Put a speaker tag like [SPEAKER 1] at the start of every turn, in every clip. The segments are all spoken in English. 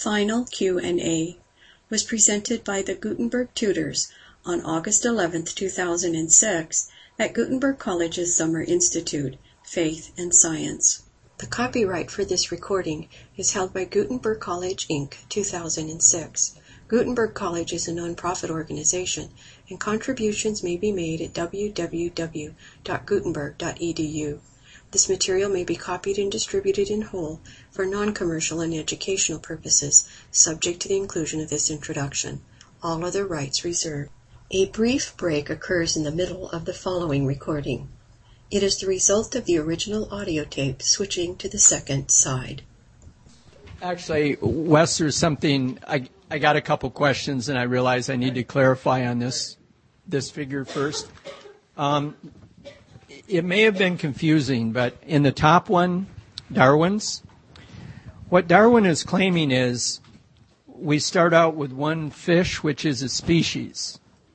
[SPEAKER 1] Final Q&A was presented by the Gutenberg Tutors on August 11, 2006 at Gutenberg College's Summer Institute, Faith and Science. The copyright for this recording is held by Gutenberg College, Inc., 2006. Gutenberg College is a nonprofit organization, and contributions may be made at www.gutenberg.edu. This material may be copied and distributed in whole for non-commercial and educational purposes, subject to the inclusion of this introduction. All other rights reserved. A brief break occurs in the middle of the following recording. It is the result of the original audio tape switching to the second side.
[SPEAKER 2] Actually, Wes, there's something, I got a couple questions and I realize I need to clarify on this figure first. It may have been confusing, but in the top one, Darwin's, what Darwin is claiming is we start out with one fish, which is a species.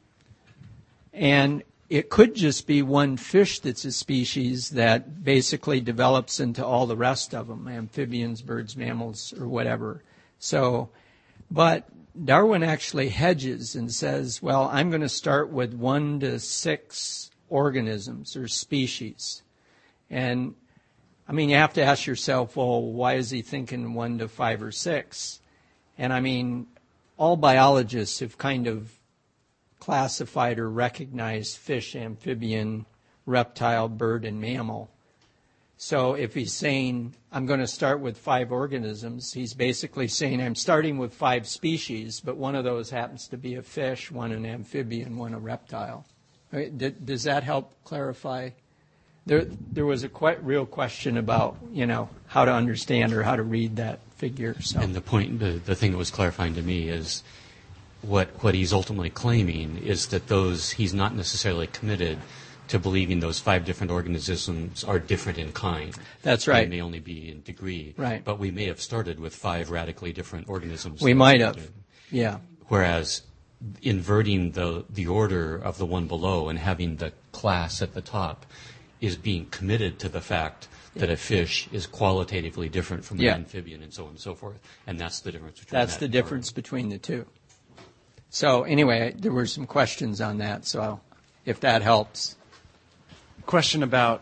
[SPEAKER 2] And it could just be one fish that's a species that basically develops into all the rest of them, amphibians, birds, mammals, or whatever. So, but Darwin actually hedges and says, well, I'm going to start with 1 to 6 organisms or species. And, I mean, you have to ask yourself, well, why is he thinking 1 to 5 or 6? And, I mean, all biologists have kind of classified or recognized fish, amphibian, reptile, bird, and mammal. So if he's saying, I'm going to start with 5 organisms, he's basically saying, I'm starting with 5 species, but one of those happens to be a fish, one an amphibian, one a reptile. Does that help clarify? There was a quite real question about, how to understand or how to read that figure. So.
[SPEAKER 3] And the point, the thing that was clarifying to me is what he's ultimately claiming is that he's not necessarily committed to believing those 5 different organisms are different in kind.
[SPEAKER 2] That's right.
[SPEAKER 3] They may only be in degree.
[SPEAKER 2] Right.
[SPEAKER 3] But we may have started with 5 radically different organisms.
[SPEAKER 2] We might have. Yeah.
[SPEAKER 3] Whereas inverting the order of the one below and having the class at the top is being committed to the fact that a fish is qualitatively different from an amphibian and so on and so forth. And that's the difference between
[SPEAKER 2] That's the difference between the two. So anyway, there were some questions on that, so if that helps.
[SPEAKER 4] Question about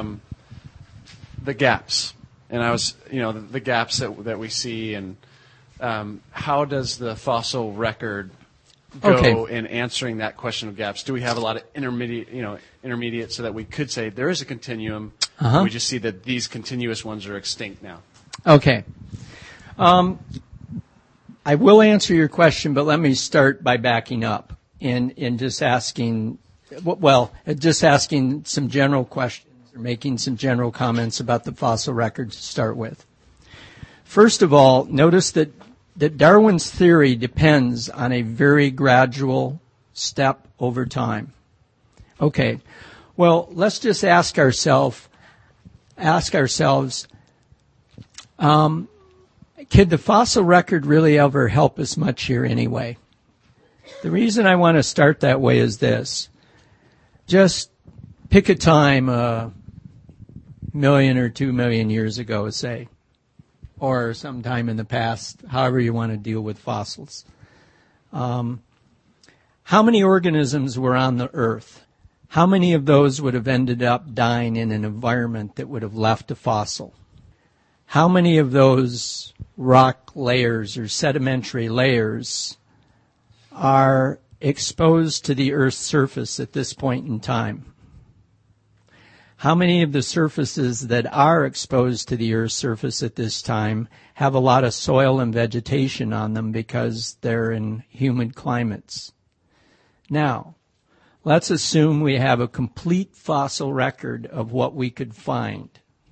[SPEAKER 4] the gaps. And I was, the gaps that we see, and how does the fossil record go in answering that question of gaps? Do we have a lot of intermediate so that we could say there is a continuum?
[SPEAKER 2] Uh-huh.
[SPEAKER 4] We just see that these continuous ones are extinct now.
[SPEAKER 2] Okay. I will answer your question, but let me start by backing up and just asking some general questions or making some general comments about the fossil record to start with. First of all, notice that Darwin's theory depends on a very gradual step over time. Okay, well, let's just ask ourselves, could the fossil record really ever help us much here anyway? The reason I want to start that way is this. Just pick a time 1 million or 2 million years ago, say, or sometime in the past, however you want to deal with fossils. How many organisms were on the Earth? How many of those would have ended up dying in an environment that would have left a fossil? How many of those rock layers or sedimentary layers are exposed to the Earth's surface at this point in time? How many of the surfaces that are exposed to the Earth's surface at this time have a lot of soil and vegetation on them because they're in humid climates? Now, let's assume we have a complete fossil record of what we could find.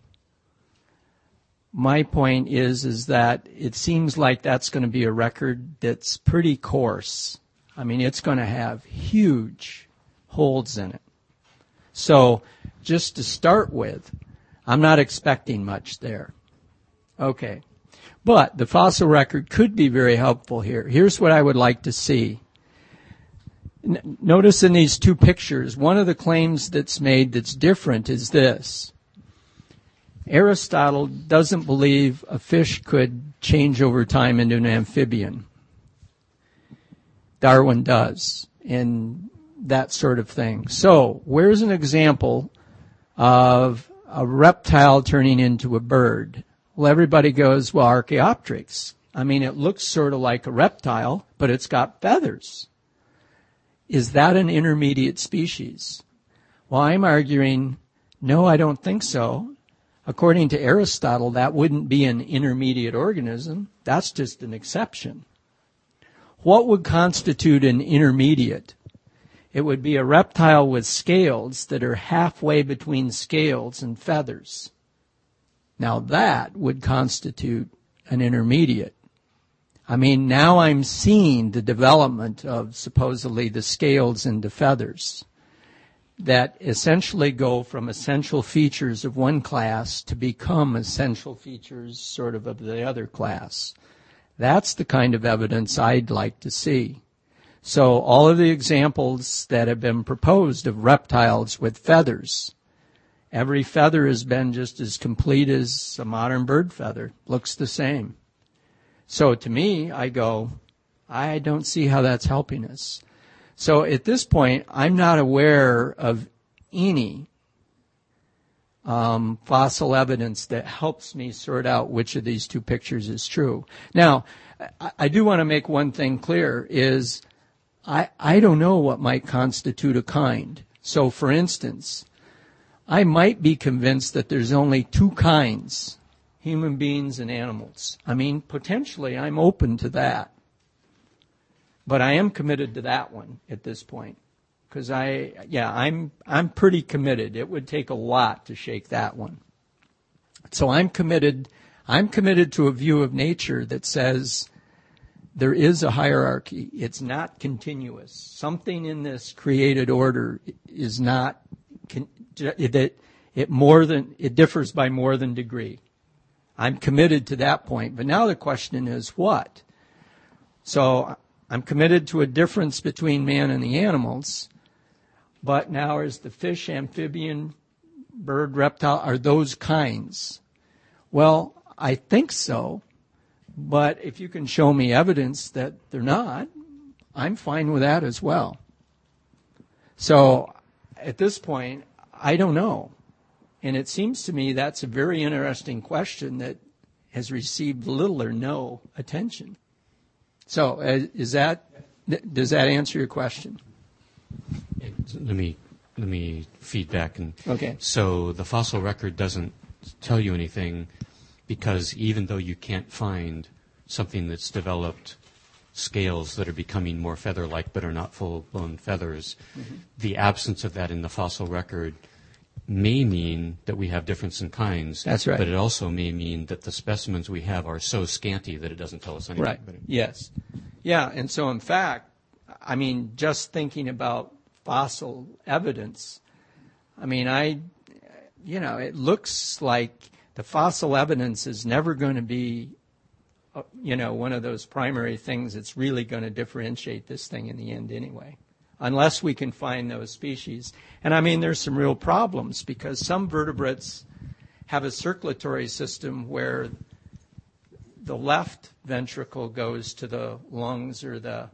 [SPEAKER 2] My point is that it seems like that's going to be a record that's pretty coarse. I mean, it's going to have huge holes in it. So, just to start with, I'm not expecting much there. Okay. But the fossil record could be very helpful here. Here's what I would like to see. Notice in these 2 pictures, one of the claims that's made that's different is this. Aristotle doesn't believe a fish could change over time into an amphibian. Darwin does, and that sort of thing. So, where's an example of a reptile turning into a bird? Well, everybody goes, well, Archaeopteryx. I mean, it looks sort of like a reptile, but it's got feathers. Is that an intermediate species? Well, I'm arguing, no, I don't think so. According to Aristotle, that wouldn't be an intermediate organism. That's just an exception. What would constitute an intermediate? It would be a reptile with scales that are halfway between scales and feathers. Now that would constitute an intermediate. I mean, now I'm seeing the development of supposedly the scales into feathers that essentially go from essential features of one class to become essential features sort of the other class. That's the kind of evidence I'd like to see. So all of the examples that have been proposed of reptiles with feathers, every feather has been just as complete as a modern bird feather. Looks the same. So to me, I go, I don't see how that's helping us. So at this point, I'm not aware of any fossil evidence that helps me sort out which of these two pictures is true. Now, I do want to make one thing clear is I don't know what might constitute a kind. So for instance, I might be convinced that there's only two kinds, human beings and animals. I mean, potentially I'm open to that. But I am committed to that one at this point. Because I'm pretty committed. It would take a lot to shake that one. So I'm committed to a view of nature that says there is a hierarchy. It's not continuous. Something in this created order is not it differs by more than degree. I'm committed to that point. But now the question is what? So I'm committed to a difference between man and the animals. But now is the fish, amphibian, bird, reptile, are those kinds? Well, I think so. But if you can show me evidence that they're not, I'm fine with that as well. So at this point, I don't know. And it seems to me that's a very interesting question that has received little or no attention. So does that answer your question?
[SPEAKER 3] Let me feed back.
[SPEAKER 2] Okay.
[SPEAKER 3] So the fossil record doesn't tell you anything because even though you can't find something that's developed scales that are becoming more feather-like but are not full-blown feathers, the absence of that in the fossil record may mean that we have difference in kinds.
[SPEAKER 2] That's right.
[SPEAKER 3] But it also may mean that the specimens we have are so scanty that it doesn't tell us anything.
[SPEAKER 2] Right. Yes. Yeah, and so in fact, I mean, just thinking about fossil evidence, I mean, it looks like the fossil evidence is never going to be, one of those primary things that's really going to differentiate this thing in the end anyway, unless we can find those species. And I mean, there's some real problems because some vertebrates have a circulatory system where the left ventricle goes to the lungs or the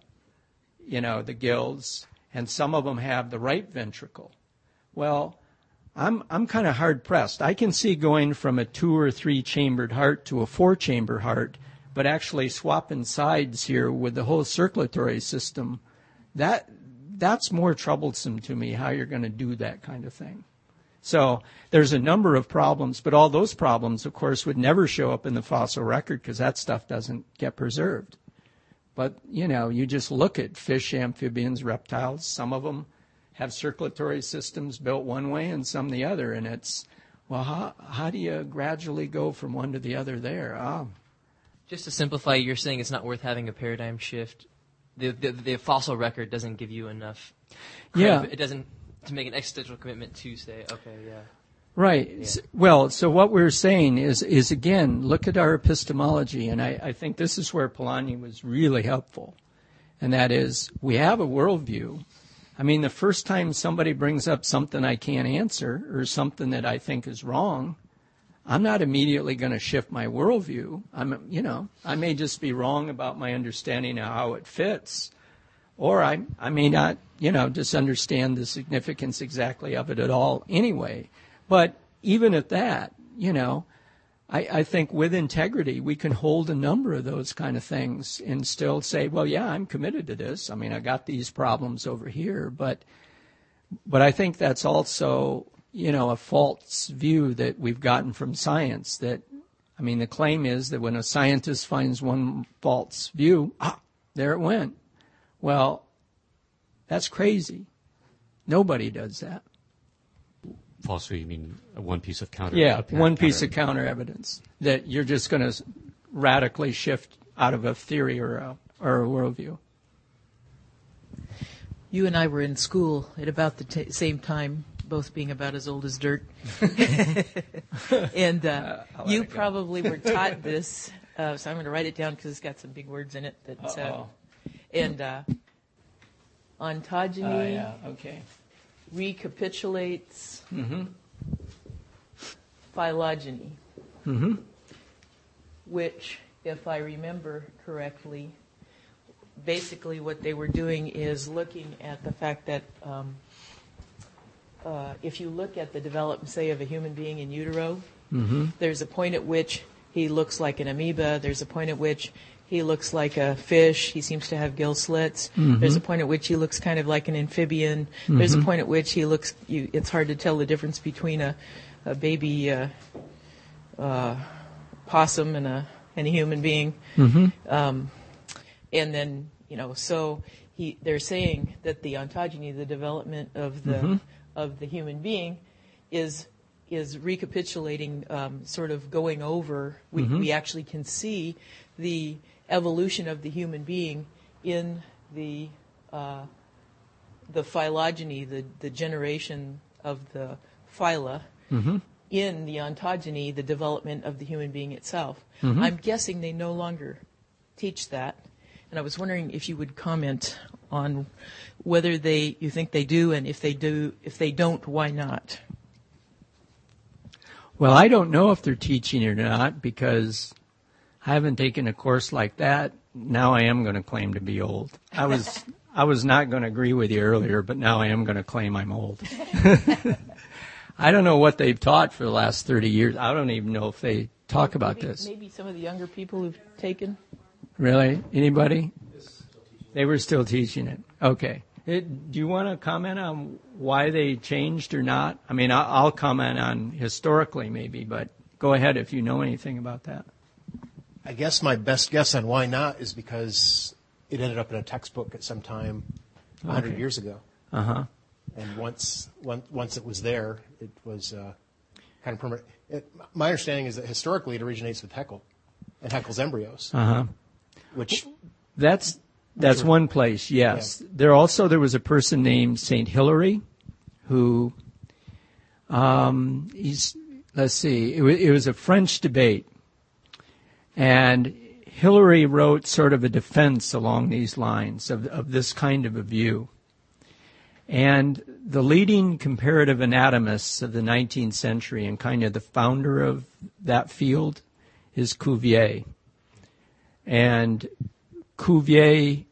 [SPEAKER 2] gills, and some of them have the right ventricle. Well, I'm kind of hard pressed. I can see going from a 2 or 3 chambered heart to a 4 chamber heart, but actually swapping sides here with the whole circulatory system, that's more troublesome to me, how you're going to do that kind of thing. So there's a number of problems, but all those problems, of course, would never show up in the fossil record because that stuff doesn't get preserved. But, you just look at fish, amphibians, reptiles. Some of them have circulatory systems built one way and some the other. And it's, well, how do you gradually go from one to the other there?
[SPEAKER 5] Just to simplify, you're saying it's not worth having a paradigm shift. The fossil record doesn't give you enough credit.
[SPEAKER 2] Yeah.
[SPEAKER 5] It doesn't to make an existential commitment to say, okay, yeah.
[SPEAKER 2] Right. Yeah. Well, so what we're saying is again, look at our epistemology, and I think this is where Polanyi was really helpful, and that is we have a worldview. I mean, the first time somebody brings up something I can't answer or something that I think is wrong, I'm not immediately going to shift my worldview. I may just be wrong about my understanding of how it fits, or I may not, just understand the significance exactly of it at all anyway. But even at that, I think with integrity, we can hold a number of those kind of things and still say, well, yeah, I'm committed to this. I mean, I got these problems over here, but I think that's also, a false view that we've gotten from science. That, the claim is that when a scientist finds one false view, there it went. Well, that's crazy. Nobody does that.
[SPEAKER 3] False view, you mean one piece of counter?
[SPEAKER 2] Yeah, one piece of counter evidence that you're just going to radically shift out of a theory or a worldview.
[SPEAKER 6] You and I were in school at about the same time, both being about as old as dirt. And you probably were taught this, so I'm going to write it down because it's got some big words in it. Ontogeny recapitulates phylogeny, which, if I remember correctly, basically what they were doing is looking at the fact that if you look at the development, say, of a human being in utero, there's a point at which he looks like an amoeba. There's a point at which he looks like a fish. He seems to have gill slits. There's a point at which he looks kind of like an amphibian. There's a point at which he looks, it's hard to tell the difference between a baby possum and a human being. And then, so they're saying that the ontogeny, the development of the human being, is recapitulating, sort of going over. We actually can see the evolution of the human being in the phylogeny, the generation of the phyla, in the ontogeny, the development of the human being itself. I'm guessing they no longer teach that, and I was wondering if you would comment on whether you think they do, and if they don't, why not?
[SPEAKER 2] Well, I don't know if they're teaching it or not, because I haven't taken a course like that. Now I am going to claim to be old. I was not going to agree with you earlier, but now I am going to claim I'm old. I don't know what they've taught for the last 30 years. I don't even know if they talk about this.
[SPEAKER 6] Maybe some of the younger people who've taken.
[SPEAKER 2] Really? Anybody? They were still teaching it. Okay. Do you want to comment on why they changed or not? I'll comment on historically maybe, but go ahead if you know anything about that.
[SPEAKER 7] I guess my best guess on why not is because it ended up in a textbook at some time 100 years ago. And once it was there, it was kind of permanent. My understanding is that historically it originates with Haeckel and Haeckel's embryos. Which
[SPEAKER 2] That's one place, yes. Yeah. There was a person named St. Hilary who, it was a French debate. And Hilary wrote sort of a defense along these lines of this kind of a view. And the leading comparative anatomists of the 19th century and kind of the founder of that field is Cuvier. And Cuvier,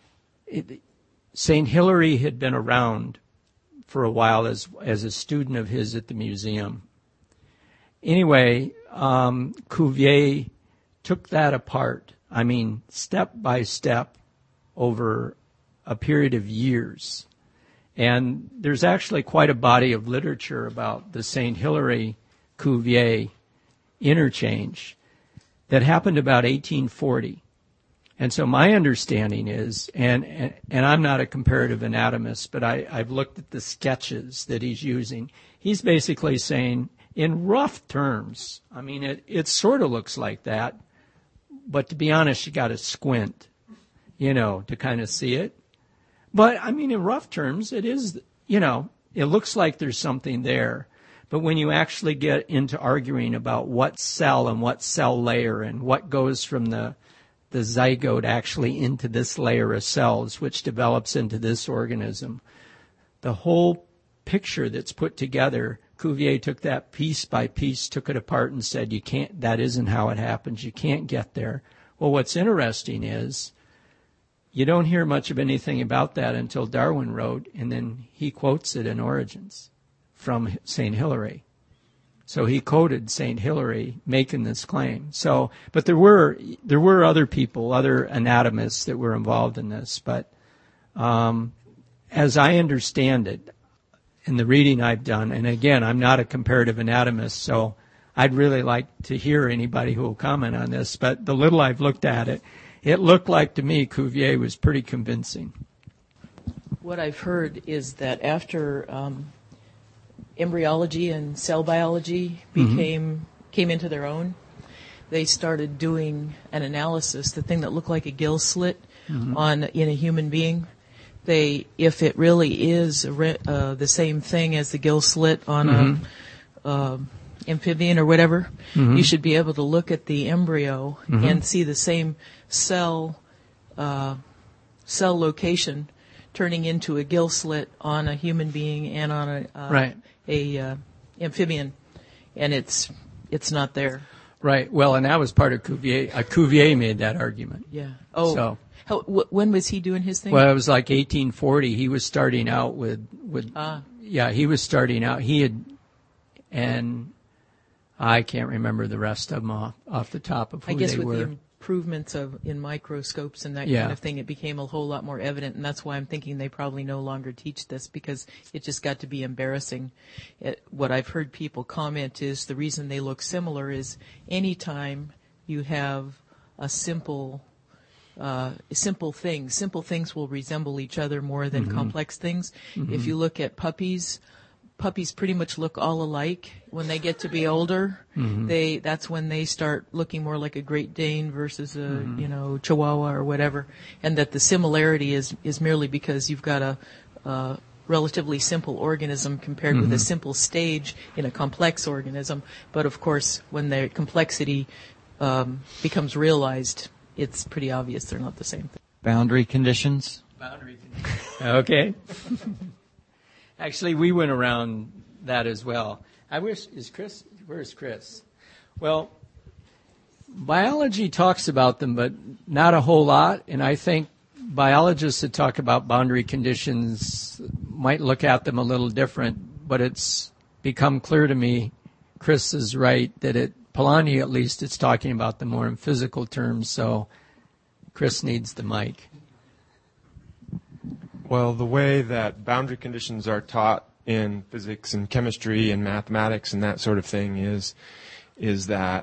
[SPEAKER 2] St. Hilary had been around for a while as a student of his at the museum. Anyway, Cuvier took that apart, step by step over a period of years. And there's actually quite a body of literature about the St. Hilary-Cuvier interchange that happened about 1840. And so my understanding is, and I'm not a comparative anatomist, but I've looked at the sketches that he's using. He's basically saying, in rough terms, it sort of looks like that, but to be honest, you got to squint, to kind of see it. But, in rough terms, it is, it looks like there's something there. But when you actually get into arguing about what cell and what cell layer and what goes from the zygote actually into this layer of cells, which develops into this organism, the whole picture that's put together Cuvier took that piece by piece, took it apart and said, you can't, that isn't how it happens. You can't get there. Well, what's interesting is you don't hear much of anything about that until Darwin wrote, and then he quotes it in Origins from St. Hilary. So he quoted St. Hilary making this claim. So, but there were other people, other anatomists that were involved in this. But as I understand it, in the reading I've done, and again, I'm not a comparative anatomist, so I'd really like to hear anybody who will comment on this. But the little I've looked at it, it looked like to me Cuvier was pretty convincing.
[SPEAKER 6] What I've heard is that after embryology and cell biology came into their own, they started doing an analysis, the thing that looked like a gill slit in a human being. If it really is the same thing as the gill slit on a amphibian or whatever, you should be able to look at the embryo and see the same cell location turning into a gill slit on a human being and on a amphibian, and it's not there.
[SPEAKER 2] Right. Well, and that was part of Cuvier. Cuvier made that argument.
[SPEAKER 6] Yeah. Oh.
[SPEAKER 2] So.
[SPEAKER 6] When was he doing his thing?
[SPEAKER 2] Well, it was like 1840. He was starting out with he was starting out. He had, and I can't remember the rest of them off the top of who they were.
[SPEAKER 6] I guess with the improvements in microscopes and that kind of thing, it became a whole lot more evident, and that's why I'm thinking they probably no longer teach this, because it just got to be embarrassing. What I've heard people comment is the reason they look similar is anytime you have a simple things will resemble each other more than complex things. If you look at puppies pretty much look all alike. When they get to be older, that's when they start looking more like a Great Dane versus a Chihuahua or whatever, and that the similarity is merely because you've got a relatively simple organism compared with a simple stage in a complex organism. But of course, when the complexity becomes realized, it's pretty obvious they're not the same thing.
[SPEAKER 8] Boundary conditions?
[SPEAKER 2] Okay. Actually, we went around that as well. Where's Chris? Well, biology talks about them, but not a whole lot. And I think biologists that talk about boundary conditions might look at them a little different. But it's become clear to me, Chris is right, that Polanyi, at least, it's talking about them more in physical terms, so Chris needs the mic.
[SPEAKER 9] Well, the way that boundary conditions are taught in physics and chemistry and mathematics and that sort of thing is that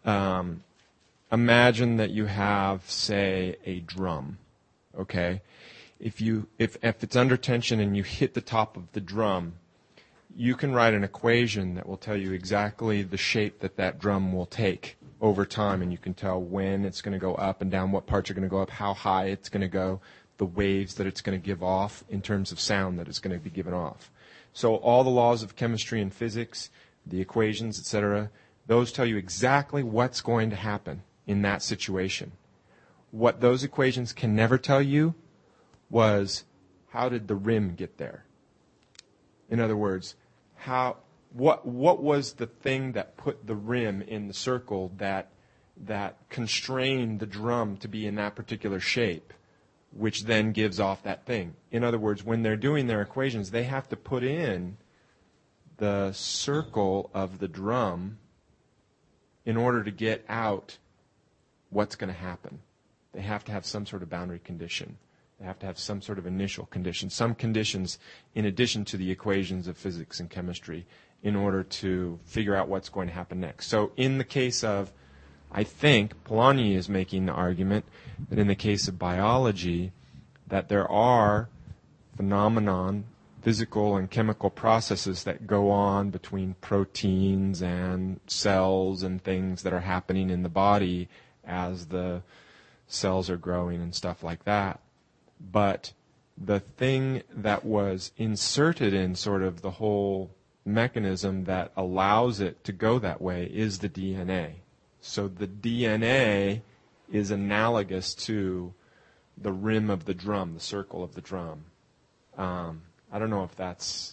[SPEAKER 9] imagine that you have, say, a drum, okay? If it's under tension and you hit the top of the drum, you can write an equation that will tell you exactly the shape that drum will take over time, and you can tell when it's going to go up and down, what parts are going to go up, how high it's going to go, the waves that it's going to give off in terms of sound that it's going to be given off. So all the laws of chemistry and physics, the equations, etc., those tell you exactly what's going to happen in that situation. What those equations can never tell you was, how did the rim get there? In other words, what was the thing that put the rim in the circle that constrained the drum to be in that particular shape, which then gives off that thing? In other words, when they're doing their equations, they have to put in the circle of the drum in order to get out what's going to happen. They have to have some sort of boundary condition. They have to have some sort of initial condition, some conditions in addition to the equations of physics and chemistry in order to figure out what's going to happen next. So in the case of, I think, Polanyi is making the argument that in the case of biology, that there are phenomenon, physical and chemical processes that go on between proteins and cells and things that are happening in the body as the cells are growing and stuff like that. But the thing that was inserted in sort of the whole mechanism that allows it to go that way is the DNA. So the DNA is analogous to the rim of the drum, the circle of the drum. I don't know if that's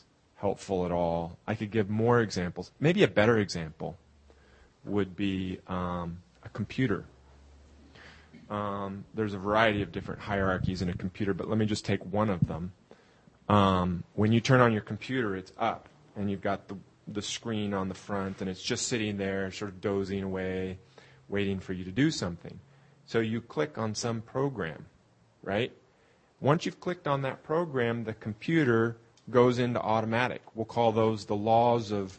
[SPEAKER 9] helpful at all. I could give more examples. Maybe a better example would be a computer. There's a variety of different hierarchies in a computer, but let me just take one of them. When you turn on your computer, it's up, and you've got the screen on the front, and it's just sitting there sort of dozing away, waiting for you to do something. So you click on some program, right? Once you've clicked on that program, the computer goes into automatic. We'll call those the laws of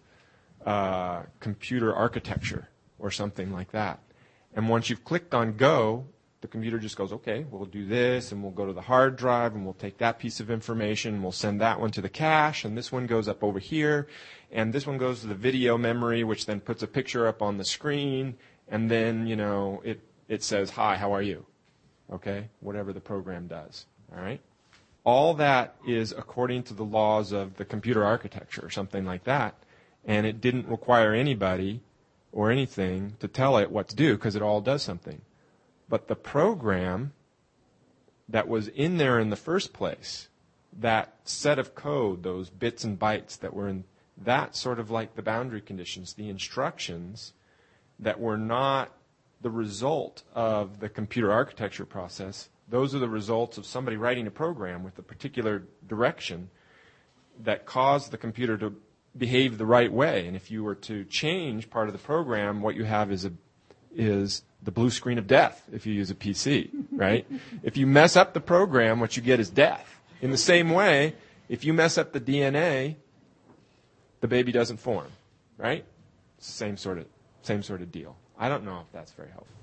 [SPEAKER 9] computer architecture or something like that. And once you've clicked on go, the computer just goes, okay, we'll do this, and we'll go to the hard drive, and we'll take that piece of information, and we'll send that one to the cache, and this one goes up over here, and this one goes to the video memory, which then puts a picture up on the screen, and then, it says, hi, how are you? Okay, whatever the program does, all right? All that is according to the laws of the computer architecture or something like that, and it didn't require anybody or anything to tell it what to do because it all does something. But the program that was in there in the first place, that set of code, those bits and bytes that were in, that sort of like the boundary conditions, the instructions that were not the result of the computer architecture process, those are the results of somebody writing a program with a particular direction that caused the computer to behave the right way. And if you were to change part of the program, what you have is the blue screen of death if you use a PC, right? If you mess up the program, what you get is death. In the same way, if you mess up the DNA, the baby doesn't form, right? Same sort of deal. I don't know if that's very helpful.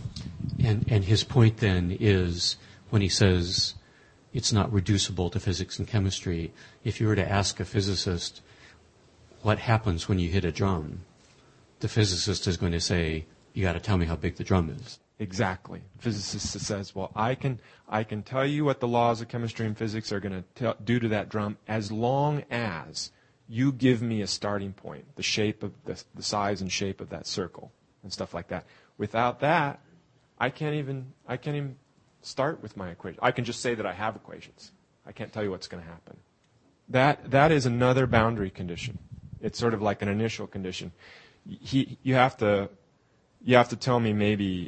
[SPEAKER 3] And his point then is when he says it's not reducible to physics and chemistry, if you were to ask a physicist what happens when you hit a drum, the physicist is going to say, you got to tell me how big the drum is.
[SPEAKER 9] Exactly. Physicist says, well, I can tell you what the laws of chemistry and physics are going to do to that drum as long as you give me a starting point, the shape of the size and shape of that circle and stuff like that. Without that, I can't even start with my equation. I can just say that I have equations. I can't tell you what's going to happen. That is another boundary condition. It's sort of like an initial condition. You have to tell me maybe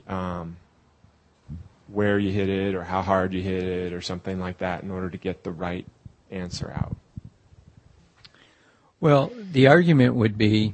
[SPEAKER 9] where you hit it or how hard you hit it or something like that in order to get the right answer out.
[SPEAKER 2] Well, the argument would be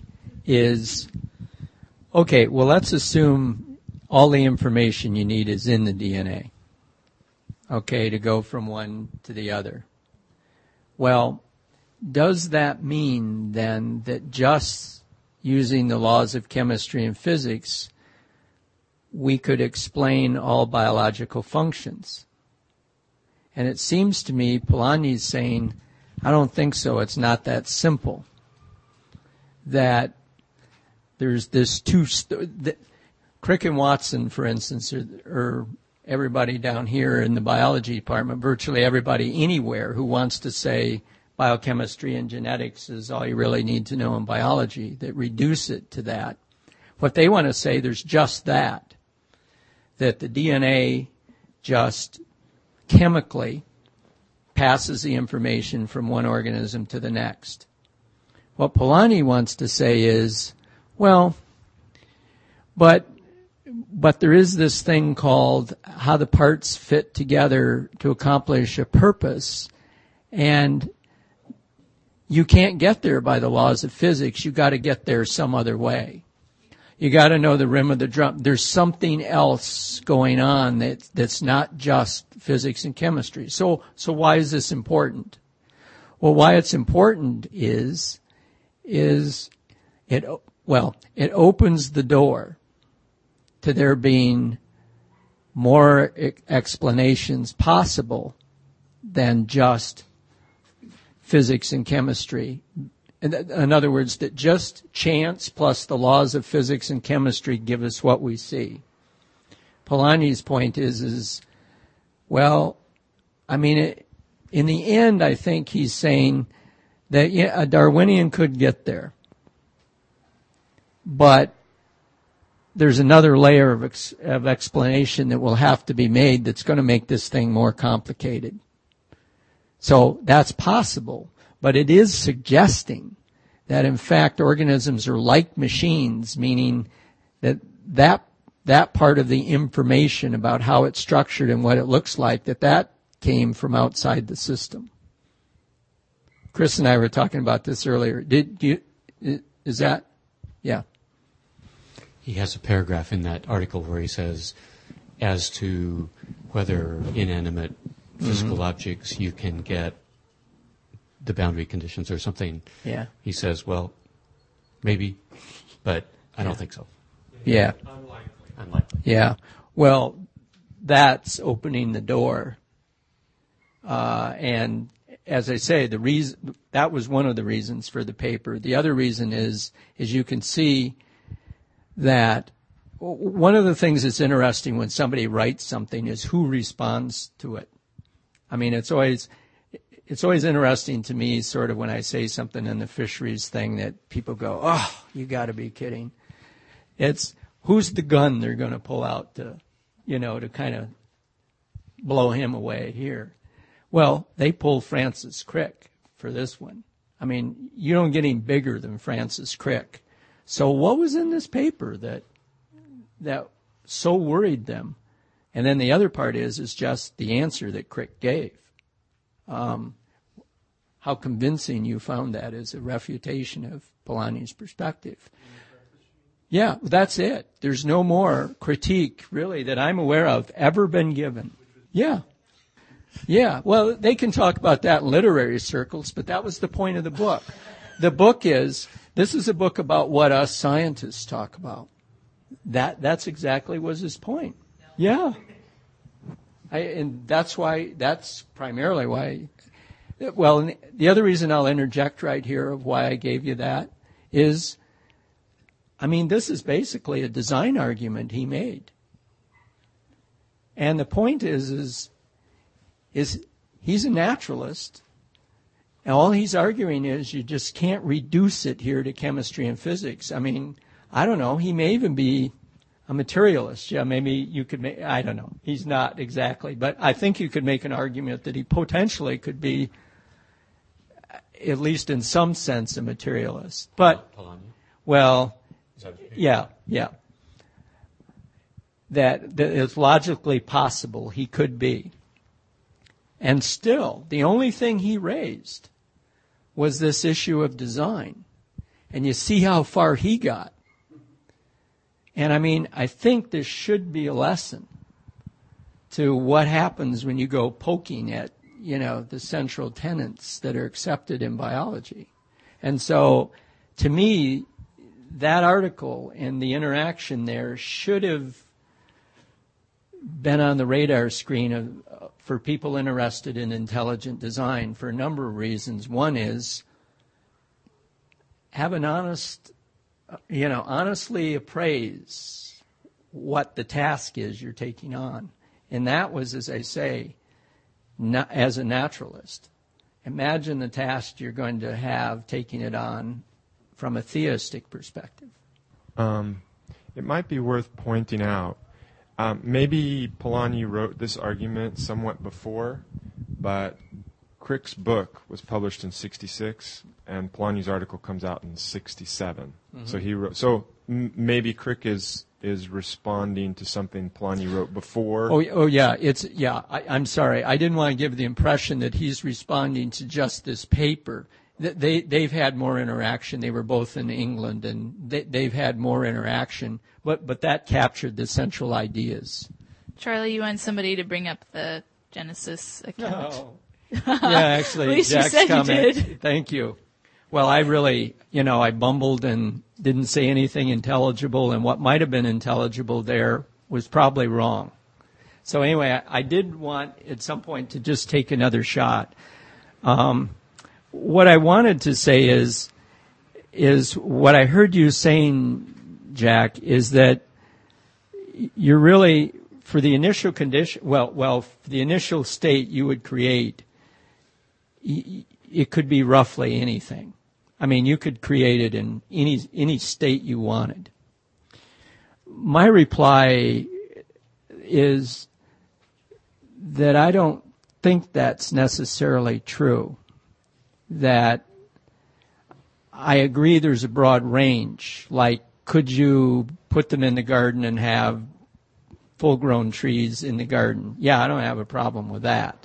[SPEAKER 2] okay, well, let's assume all the information you need is in the DNA, okay, to go from one to the other. Well, does that mean then that just using the laws of chemistry and physics, we could explain all biological functions? And it seems to me Polanyi's saying, I don't think so. It's not that simple. That there's this Crick and Watson, for instance, or everybody down here in the biology department, virtually everybody anywhere who wants to say biochemistry and genetics is all you really need to know in biology, that reduce it to that. What they want to say, there's just that the DNA just chemically passes the information from one organism to the next. What Polanyi wants to say is, well, but there is this thing called how the parts fit together to accomplish a purpose, and you can't get there by the laws of physics. You got to get there some other way. You got to know the rim of the drum. There's something else going on that's not just physics and chemistry. So why is this important? Well, why it's important is it opens the door to there being more explanations possible than just physics and chemistry. In other words, that just chance plus the laws of physics and chemistry give us what we see. Polanyi's point is well, I mean, in the end, I think he's saying that a Darwinian could get there. But there's another layer of explanation that will have to be made that's going to make this thing more complicated. So that's possible. But it is suggesting that in fact organisms are like machines, meaning that part of the information about how it's structured and what it looks like, that came from outside the system. Chris and I were talking about this earlier. Is that? Yeah.
[SPEAKER 3] He has a paragraph in that article where he says, as to whether inanimate physical objects you can get the boundary conditions or something.
[SPEAKER 2] Yeah.
[SPEAKER 3] He says, well, maybe, but I don't think so.
[SPEAKER 2] Yeah.
[SPEAKER 3] Unlikely.
[SPEAKER 2] Yeah. Well, that's opening the door. And as I say, that was one of the reasons for the paper. The other reason is you can see that one of the things that's interesting when somebody writes something is who responds to it. I mean, it's always interesting to me, sort of, when I say something in the fisheries thing that people go, "Oh, you got to be kidding." It's who's the gun they're going to pull out to kind of blow him away here. Well, they pulled Francis Crick for this one. I mean, you don't get any bigger than Francis Crick. So what was in this paper that so worried them? And then the other part is just the answer that Crick gave. How convincing you found that as a refutation of Polanyi's perspective. Yeah, that's it. There's no more critique, really, that I'm aware of ever been given. Yeah. Yeah, well, they can talk about that in literary circles, but that was the point of the book. The book this is a book about what us scientists talk about. That's exactly was his point. Yeah. And that's primarily why. Well, the other reason I'll interject right here of why I gave you that is, I mean, this is basically a design argument he made. And the point is he's a naturalist, and all he's arguing is you just can't reduce it here to chemistry and physics. I mean, I don't know, he may even be a materialist. Yeah, maybe you could make, I don't know. He's not exactly, but I think you could make an argument that he potentially could be, at least in some sense, a materialist. But, well, yeah. That it's logically possible he could be. And still, the only thing he raised was this issue of design. And you see how far he got. And I mean, I think this should be a lesson to what happens when you go poking at, the central tenets that are accepted in biology. And so, to me, that article and the interaction there should have been on the radar screen for people interested in intelligent design for a number of reasons. One is have an honestly appraise what the task is you're taking on. And that was, as I say, as a naturalist. Imagine the task you're going to have taking it on from a theistic perspective.
[SPEAKER 9] It might be worth pointing out, maybe Polanyi wrote this argument somewhat before, but Crick's book was published in 1966, and Polanyi's article comes out in 1967. Mm-hmm. So he wrote. So maybe Crick is responding to something Polanyi wrote before.
[SPEAKER 2] Oh yeah, I'm sorry, I didn't want to give the impression that he's responding to just this paper. They've had more interaction. They were both in England, and they've had more interaction. But that captured the central ideas.
[SPEAKER 8] Charlie, you want somebody to bring up the Genesis account?
[SPEAKER 2] No. Yeah, actually,
[SPEAKER 8] At least
[SPEAKER 2] Jack's
[SPEAKER 8] you said
[SPEAKER 2] comment.
[SPEAKER 8] you did.
[SPEAKER 2] Thank you. Well, I really, I bumbled and didn't say anything intelligible, and what might have been intelligible there was probably wrong. So anyway, I did want at some point to just take another shot. What I wanted to say is what I heard you saying, Jack, is that you're really, for the initial condition, for the initial state you would create, it could be roughly anything. I mean, you could create it in any state you wanted. My reply is that I don't think that's necessarily true. that I agree there's a broad range. Like, could you put them in the garden and have full-grown trees in the garden? Yeah, I don't have a problem with that.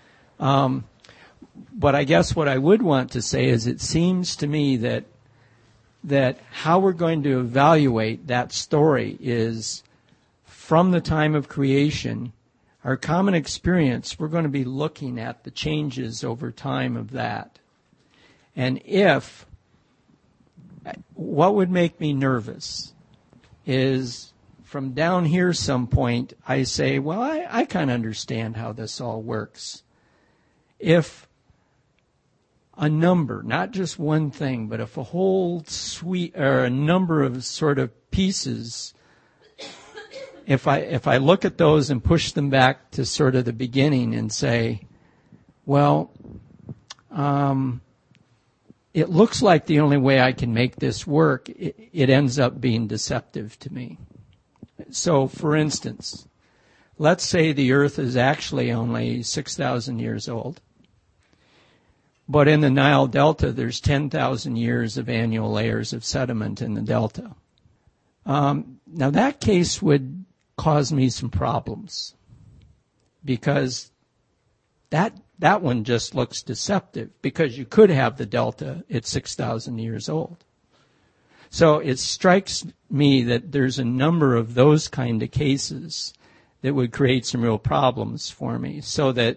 [SPEAKER 2] But I guess what I would want to say is it seems to me that how we're going to evaluate that story is from the time of creation, our common experience, we're going to be looking at the changes over time of that. And what would make me nervous is from down here some point, I say, well, I kind of understand how this all works. If a number, not just one thing, but if a whole suite or a number of sort of pieces, if I look at those and push them back to sort of the beginning and say, well, it looks like the only way I can make this work, it ends up being deceptive to me. So, for instance, let's say the Earth is actually only 6,000 years old. But in the Nile Delta, there's 10,000 years of annual layers of sediment in the delta. Now, that case would cause me some problems because that one just looks deceptive because you could have the delta at 6,000 years old. So it strikes me that there's a number of those kind of cases that would create some real problems for me, so that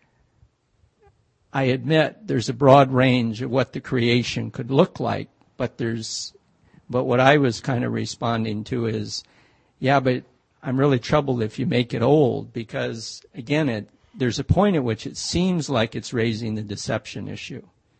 [SPEAKER 2] I admit there's a broad range of what the creation could look like, but what I was kind of responding to is, yeah, but I'm really troubled if you make it old, because again, there's a point at which it seems like it's raising the deception issue.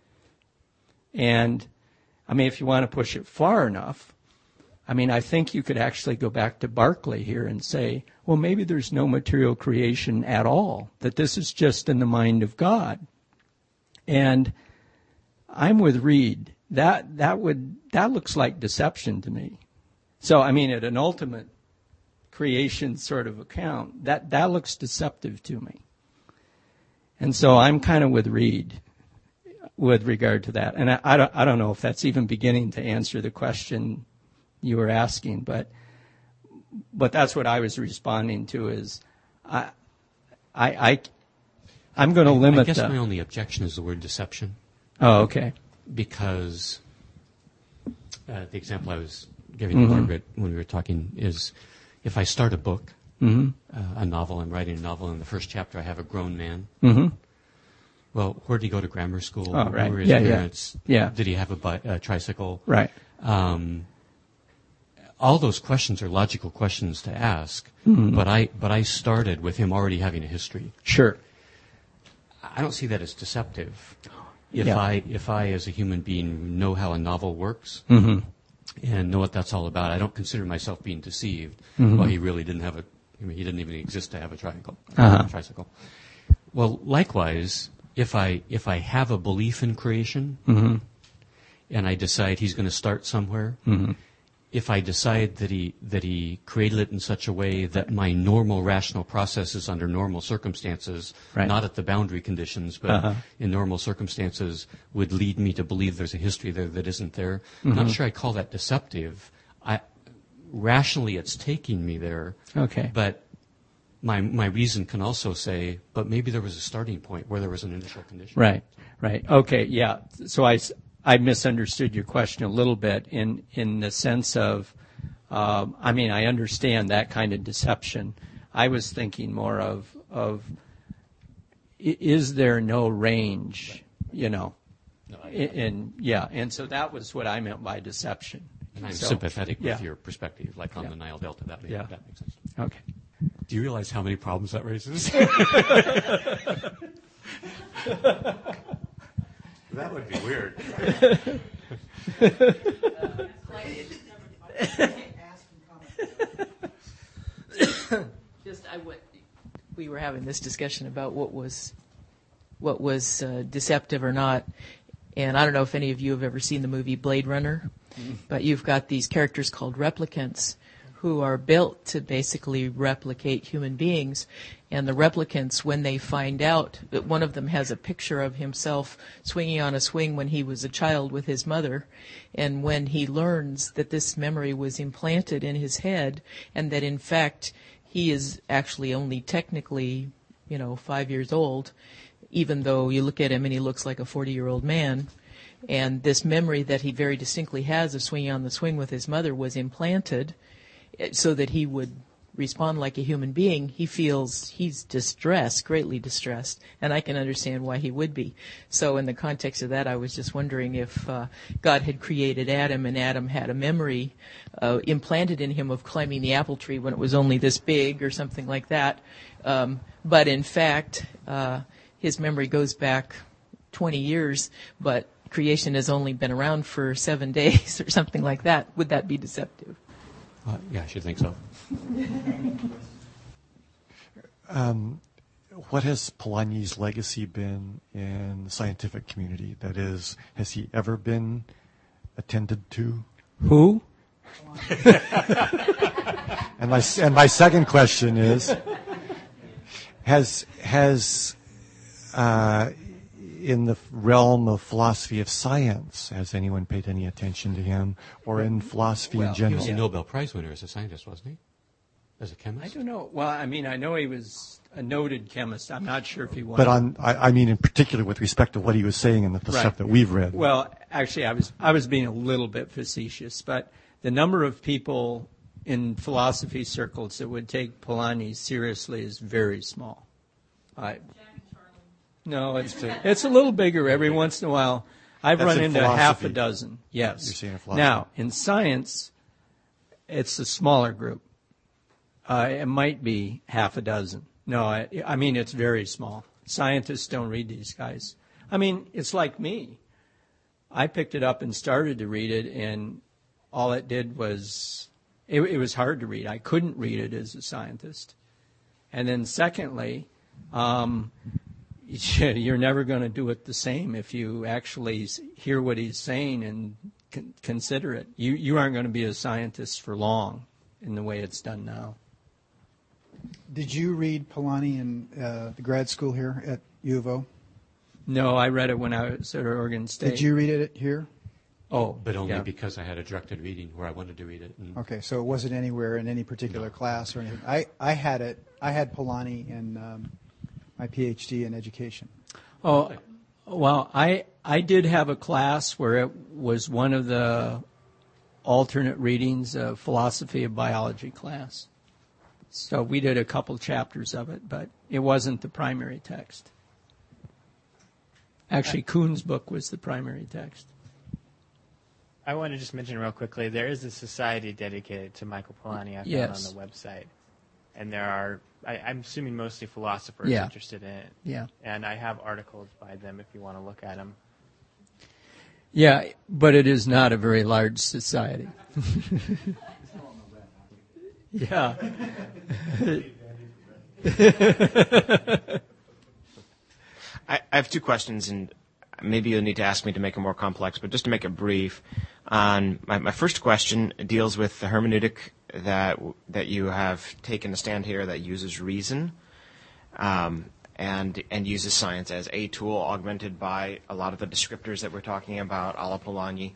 [SPEAKER 2] And I mean, if you want to push it far enough, I mean, I think you could actually go back to Berkeley here and say, well, maybe there's no material creation at all, that this is just in the mind of God. And I'm with Reed. That looks like deception to me. So, I mean, at an ultimate creation sort of account, that looks deceptive to me. And so I'm kind of with Reed with regard to that. And I don't know if that's even beginning to answer the question you were asking, but that's what I was responding to is I'm going to limit.
[SPEAKER 3] I guess my only objection is the word deception.
[SPEAKER 2] Oh, okay.
[SPEAKER 3] Because the example I was giving to Margaret when we were talking is, if I start a book, a novel, I'm writing a novel, in the first chapter I have a grown man. Well, where did he go to grammar school?
[SPEAKER 2] Oh, right.
[SPEAKER 3] Who were his parents?
[SPEAKER 2] Yeah.
[SPEAKER 3] Did he have a tricycle?
[SPEAKER 2] Right.
[SPEAKER 3] All those questions are logical questions to ask, but I started with him already having a history.
[SPEAKER 2] Sure.
[SPEAKER 3] I don't see that as deceptive. If I as a human being know how a novel works and know what that's all about, I don't consider myself being deceived. Well, he really didn't have he didn't even exist to have a tricycle. Well, likewise, if I have a belief in creation and I decide he's going to start somewhere, if I decide that he created it in such a way that my normal rational processes under normal circumstances, not at the boundary conditions, but in normal circumstances, would lead me to believe there's a history there that isn't there, I'm not sure I call that deceptive. Rationally, it's taking me there. Okay. But my reason can also say, but maybe there was a starting point where there was an initial condition.
[SPEAKER 2] Right. Okay, yeah. So I misunderstood your question a little bit in the sense of, I mean, I understand that kind of deception. I was thinking more of is there no range, and so that was what I meant by deception.
[SPEAKER 3] And I'm sympathetic with your perspective, like on the Nile Delta. That makes sense.
[SPEAKER 2] Okay.
[SPEAKER 3] Do you realize how many problems that raises? That would be weird.
[SPEAKER 6] We were having this discussion about what was deceptive or not, and I don't know if any of you have ever seen the movie Blade Runner, but you've got these characters called replicants who are built to basically replicate human beings. And the replicants, when they find out that one of them has a picture of himself swinging on a swing when he was a child with his mother, and when he learns that this memory was implanted in his head and that in fact he is actually only technically, 5 years old, even though you look at him and he looks like a 40-year-old man, and this memory that he very distinctly has of swinging on the swing with his mother was implanted so that he would respond like a human being, he feels he's distressed, greatly distressed, and I can understand why he would be. So in the context of that, I was just wondering if God had created Adam, and Adam had a memory implanted in him of climbing the apple tree when it was only this big or something like that. But in fact, his memory goes back 20 years, but creation has only been around for 7 days or something like that. Would that be deceptive?
[SPEAKER 3] Yeah, I should think so.
[SPEAKER 10] What has Polanyi's legacy been in the scientific community? That is, has he ever been attended to?
[SPEAKER 2] Who?
[SPEAKER 10] And my second question is, has in the realm of philosophy of science, has anyone paid any attention to him, or in philosophy in
[SPEAKER 3] He
[SPEAKER 10] general?
[SPEAKER 3] was a Nobel Prize winner as a scientist, wasn't he? As a chemist?
[SPEAKER 2] I don't know. Well, I know he was a noted chemist. I'm not sure if he won.
[SPEAKER 10] But I mean in particular with respect to what he was saying and the
[SPEAKER 2] Right.
[SPEAKER 10] stuff that we've read.
[SPEAKER 2] Well, actually, I was being a little bit facetious, but the number of people in philosophy circles that would take Polanyi seriously is very small. No, it's a little bigger every once in a while. I've
[SPEAKER 10] That's
[SPEAKER 2] run
[SPEAKER 10] in
[SPEAKER 2] into
[SPEAKER 10] philosophy.
[SPEAKER 2] half a dozen. Yes.
[SPEAKER 10] You're saying in philosophy.
[SPEAKER 2] Now, in science, it's a smaller group. It might be half a dozen. No, I mean, it's very small. Scientists don't read these guys. I mean, it's like me. I picked it up and started to read it, and all it did was, it was hard to read. I couldn't read it as a scientist. And then secondly, you're never going to do it the same if you actually hear what he's saying and consider it. You aren't going to be a scientist for long in the way it's done now.
[SPEAKER 11] Did you read Polanyi in the grad school here at U of O?
[SPEAKER 2] No, I read it when I was at Oregon State.
[SPEAKER 11] Did you read it here?
[SPEAKER 2] Oh,
[SPEAKER 3] but only
[SPEAKER 2] yeah.
[SPEAKER 3] because I had a directed reading where I wanted to read it. And
[SPEAKER 11] Okay, so it wasn't anywhere in any particular class or anything. I had it. I had Polanyi in my PhD in education.
[SPEAKER 2] Oh, well, I did have a class where it was one of the alternate readings of philosophy of biology class. So we did a couple chapters of it, but it wasn't the primary text. Actually, Kuhn's book was the primary text.
[SPEAKER 12] I want to just mention real quickly, there is a society dedicated to Michael Polanyi I found
[SPEAKER 2] Yes.
[SPEAKER 12] on the website. And there are, I'm assuming mostly philosophers
[SPEAKER 2] Yeah.
[SPEAKER 12] interested in it.
[SPEAKER 2] Yeah.
[SPEAKER 12] And I have articles by them if you want to look at them.
[SPEAKER 2] Yeah, but it is not a very large society. Yeah.
[SPEAKER 13] I have two questions, and maybe you'll need to ask me to make it more complex, but just to make it brief. My first question deals with the hermeneutic that you have taken a stand here that uses reason and uses science as a tool augmented by a lot of the descriptors that we're talking about, a la Polanyi,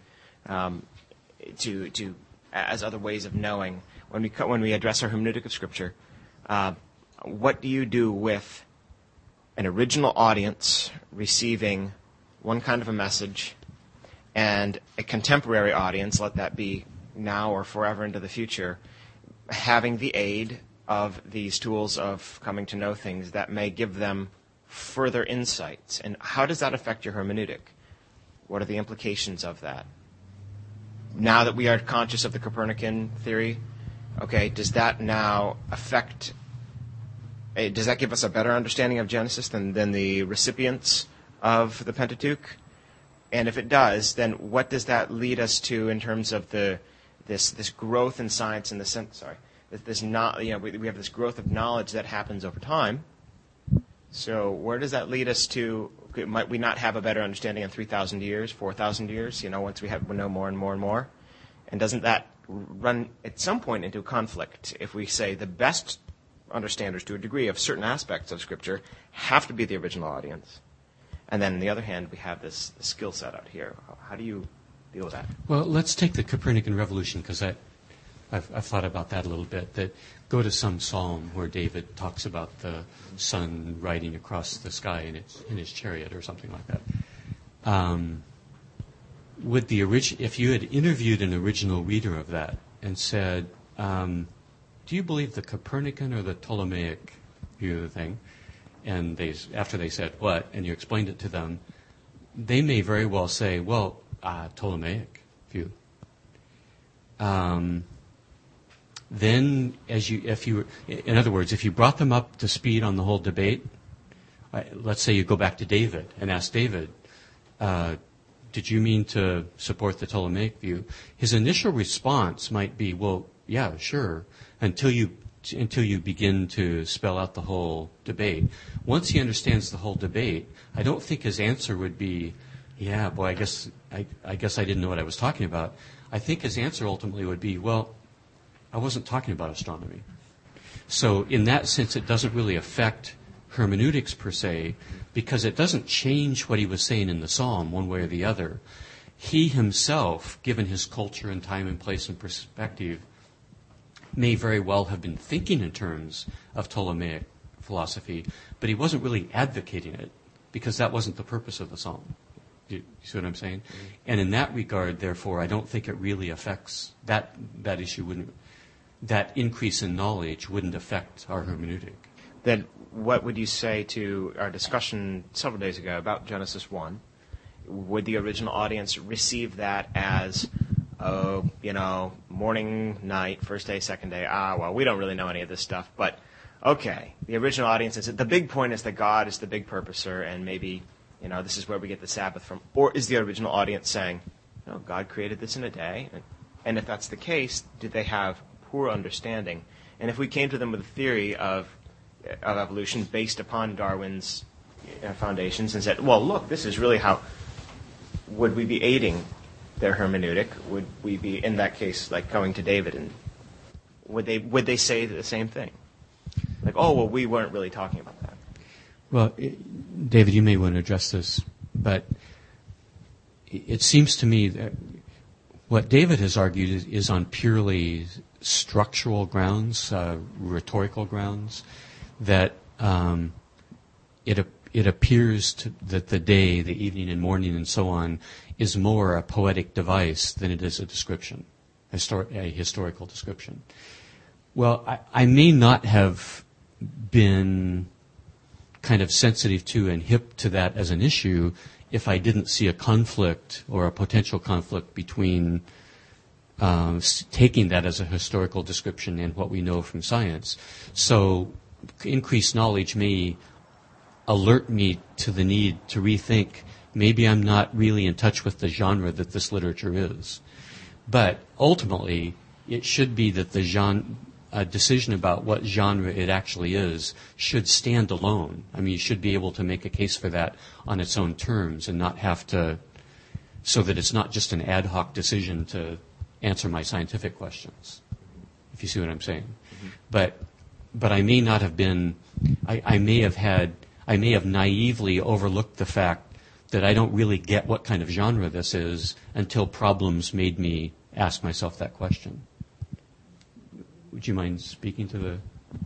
[SPEAKER 13] as other ways of knowing. When we address our hermeneutic of Scripture, what do you do with an original audience receiving one kind of a message and a contemporary audience, let that be now or forever into the future, having the aid of these tools of coming to know things that may give them further insights? And how does that affect your hermeneutic? What are the implications of that? Now that we are conscious of the Copernican theory, okay, does that now affect, does that give us a better understanding of Genesis than the recipients of the Pentateuch? And if it does, then what does that lead us to in terms of this growth in science in the sense, we have this growth of knowledge that happens over time. So where does that lead us to? Might we not have a better understanding in 3,000 years, 4,000 years? Once we know more and more and more, and doesn't that run at some point into conflict if we say the best understanders to a degree of certain aspects of Scripture have to be the original audience. And then on the other hand, we have this skill set out here. How do you deal with that?
[SPEAKER 3] Well, let's take the Copernican revolution, because I've thought about that a little bit. That go to some psalm where David talks about the sun riding across the sky in his chariot or something like that. If you had interviewed an original reader of that and said, do you believe the Copernican or the Ptolemaic view of the thing? And after they said what, and you explained it to them, they may very well say, well, Ptolemaic view. Then, in other words, if you brought them up to speed on the whole debate, let's say you go back to David and ask David, did you mean to support the Ptolemaic view? His initial response might be, well, yeah, sure, until you begin to spell out the whole debate. Once he understands the whole debate, I don't think his answer would be, yeah, boy, I guess I didn't know what I was talking about. I think his answer ultimately would be, well, I wasn't talking about astronomy. So in that sense, it doesn't really affect hermeneutics per se, because it doesn't change what he was saying in the psalm one way or the other. He himself, given his culture and time and place and perspective, may very well have been thinking in terms of Ptolemaic philosophy, but he wasn't really advocating it, because that wasn't the purpose of the psalm. You see what I'm saying? Mm-hmm. And in that regard, therefore, I don't think it really affects that issue. That increase in knowledge wouldn't affect our hermeneutic.
[SPEAKER 13] Then what would you say to our discussion several days ago about Genesis 1? Would the original audience receive that as, morning, night, first day, second day, well, we don't really know any of this stuff, but okay, the original audience is, the big point is that God is the big purposer, and maybe, this is where we get the Sabbath from. Or is the original audience saying, no, God created this in a day? And if that's the case, did they have poor understanding? And if we came to them with a theory of evolution based upon Darwin's foundations and said, well, look, this is really how, would we be aiding their hermeneutic? Would we be, in that case, like going to David, and would they say the same thing? Like, oh, well, we weren't really talking about that.
[SPEAKER 3] Well, David, you may want to address this, but it seems to me that what David has argued is on purely structural grounds, rhetorical grounds, that it appears that the day, the evening and morning and so on, is more a poetic device than it is a description, a historical description. Well, I may not have been kind of sensitive to and hip to that as an issue if I didn't see a conflict or a potential conflict between taking that as a historical description and what we know from science. So increased knowledge may alert me to the need to rethink, maybe I'm not really in touch with the genre that this literature is. But ultimately, it should be that a decision about what genre it actually is should stand alone. I mean, you should be able to make a case for that on its own terms and not have to, so that it's not just an ad hoc decision to answer my scientific questions, if you see what I'm saying. Mm-hmm. But I may not have been, I may have naively overlooked the fact that I don't really get what kind of genre this is until problems made me ask myself that question. Would you mind speaking to the...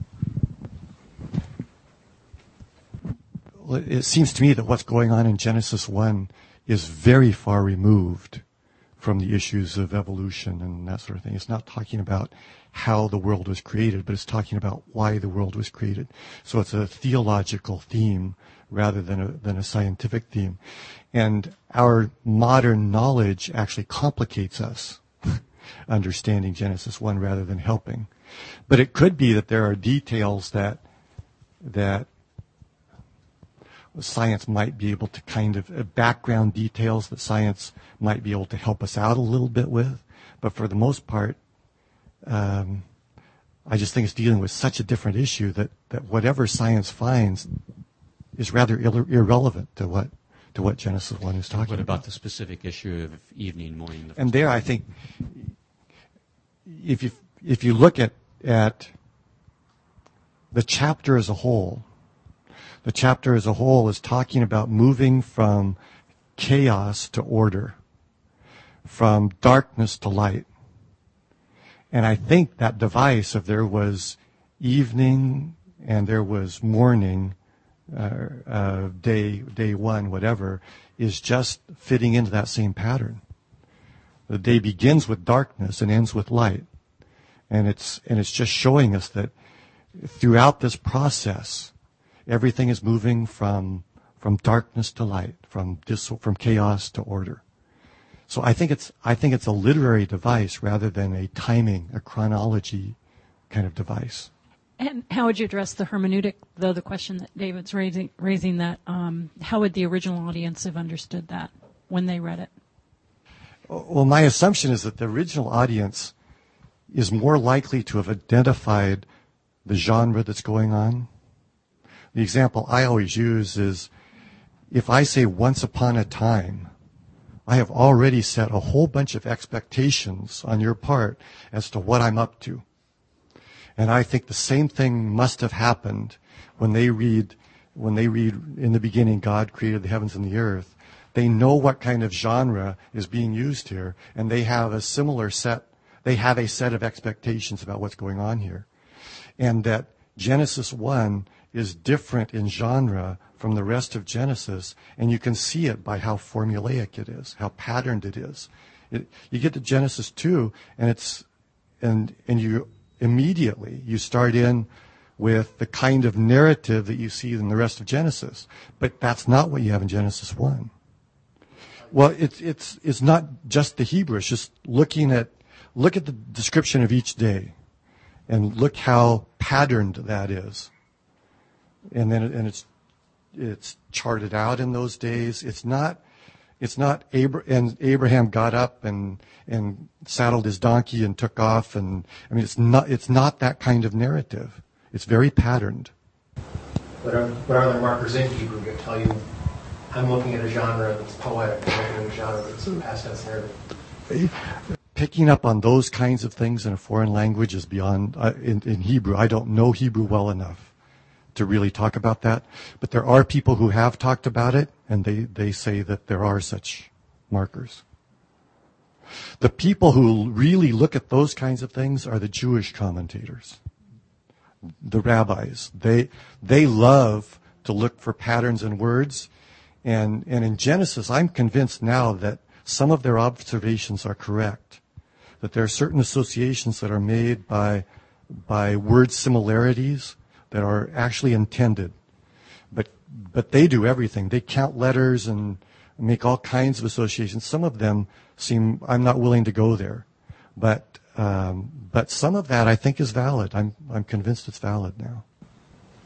[SPEAKER 10] Well, it seems to me that what's going on in Genesis 1 is very far removed from the issues of evolution and that sort of thing. It's not talking about how the world was created, but it's talking about why the world was created. So it's a theological theme rather than a scientific theme. And our modern knowledge actually complicates us understanding Genesis 1 rather than helping. But it could be that there are details that science might be able to kind of, background details that science might be able to help us out a little bit with. But for the most part, I just think it's dealing with such a different issue that whatever science finds is rather irrelevant to what Genesis 1 is talking about.
[SPEAKER 3] What about the specific issue of evening, morning?
[SPEAKER 10] And there, I think, if you look at the chapter as a whole, the chapter as a whole is talking about moving from chaos to order, from darkness to light. And I think that device of there was evening and there was morning, day one, whatever, is just fitting into that same pattern. The day begins with darkness and ends with light. And it's just showing us that throughout this process, everything is moving from darkness to light, from chaos to order. So I think it's a literary device rather than a timing, a chronology kind of device.
[SPEAKER 14] And how would you address the hermeneutic, though, the question that David's raising that, how would the original audience have understood that when they read it?
[SPEAKER 10] Well, my assumption is that the original audience is more likely to have identified the genre that's going on. The example I always use is if I say once upon a time, I have already set a whole bunch of expectations on your part as to what I'm up to. And I think the same thing must have happened when they read in the beginning God created the heavens and the earth. They know what kind of genre is being used here, and they have a set of expectations about what's going on here. And that Genesis 1 is different in genre from the rest of Genesis, and you can see it by how formulaic it is, how patterned it is. You get to Genesis 2, and you immediately you start in with the kind of narrative that you see in the rest of Genesis, but that's not what you have in Genesis 1. Well, it's not just the Hebrew. It's just look at the description of each day, and look how patterned that is. And then it's charted out in those days. It's not Abraham got up and saddled his donkey and took off, and I mean it's not that kind of narrative. It's very patterned.
[SPEAKER 7] What are the markers in Hebrew that tell you I'm looking at a genre that's poetic, I'm looking at a genre that's past tense narrative?
[SPEAKER 10] Picking up on those kinds of things in a foreign language is beyond, in Hebrew. I don't know Hebrew well enough to really talk about that. But there are people who have talked about it, and they say that there are such markers. The people who really look at those kinds of things are the Jewish commentators, the rabbis. They love to look for patterns in words. And in Genesis, I'm convinced now that some of their observations are correct, that there are certain associations that are made by word similarities that are actually intended. But they do everything. They count letters and make all kinds of associations. Some of them seem, I'm not willing to go there. But some of that I think is valid. I'm convinced it's valid now.